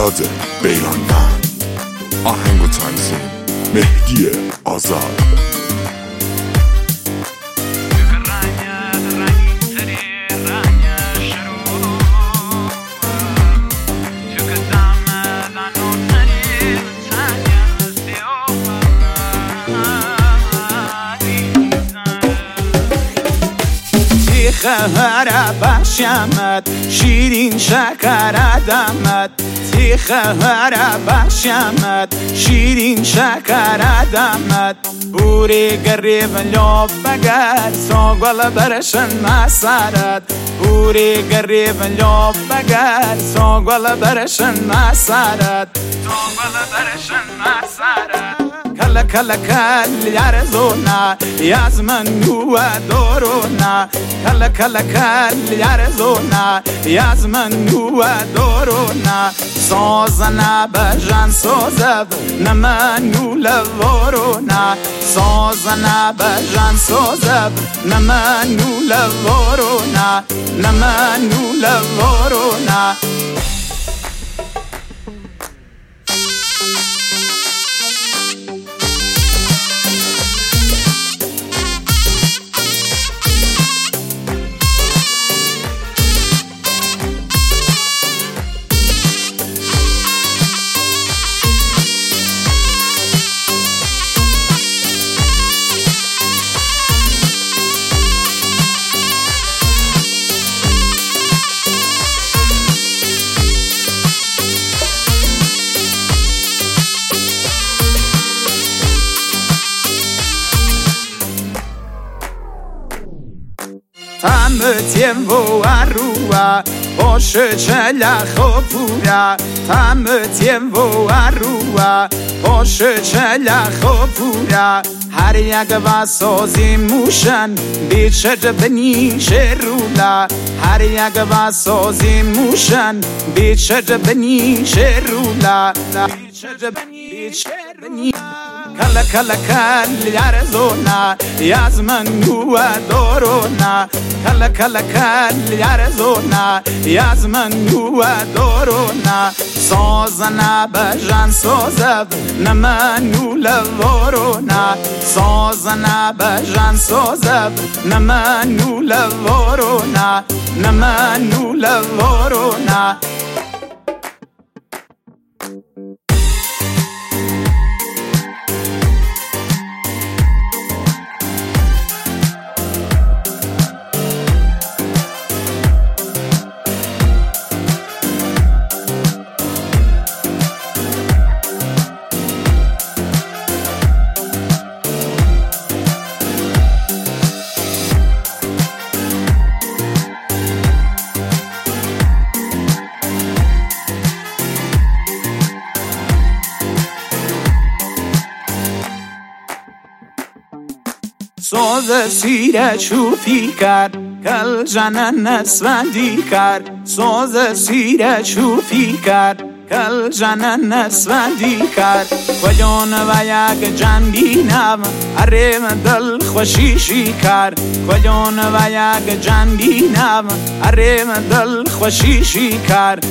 فراد بیرانوند، آهنگ و تنظیم مهدی آزاد. خهر باشمت شیرین شکر دمت، تی خهر باشمت شیرین شکر دمت، بوری قریب لب بگر سوگل برشن مسرت، بوری قریب لب بگر سوگل برشن مسرت، سوگل برشن مسرت. کل کل کل یارزونا یازمن نو دورونا، کل کل کل یارزونا یازمن نو دورونا، سازنا بجان سازب نمانو لورونا، سازنا بجان سازب نمانو لورونا، نمانو لورونا. تمتیم و arua باش چلا خوبورا، تمتیم و arua باش چلا خوبورا، هر یک واسازی موشن بیچه بنی شرولا، هر یک واسازی موشن بیچه بنی شرولا، بیچه بنی. کل کل کل یارزونا یازمن نو دورونا، کل کل کل یارزونا یازمن نو دورونا، سازنا بجان سازب نمانو لورونا، سازنا بجان سازب نمانو لورونا، نمانو لورونا. سوز سیره چوپی کرد کل جنن نسوندی کرد، سوز سیره چوپی کرد کل جنن نسوندی کرد، کجون و یک جن بینم ارم دل خوشیشی کرد، کجون و یک جن بینم ارم دل خوشیشی کرد،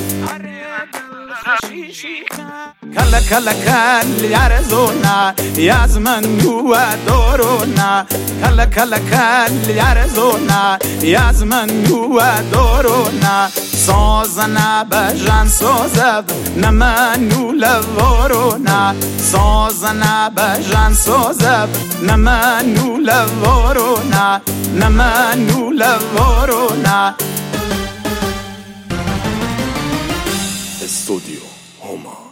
کل کل کل یارزونا یازمن نو دورونا، کل کل کل یارزونا یازمن نو دورونا، سازنا بجان سازب نمانو لورونا، سازنا بجان سازب نمانو لورونا، نمانو لورونا. استودیو هما.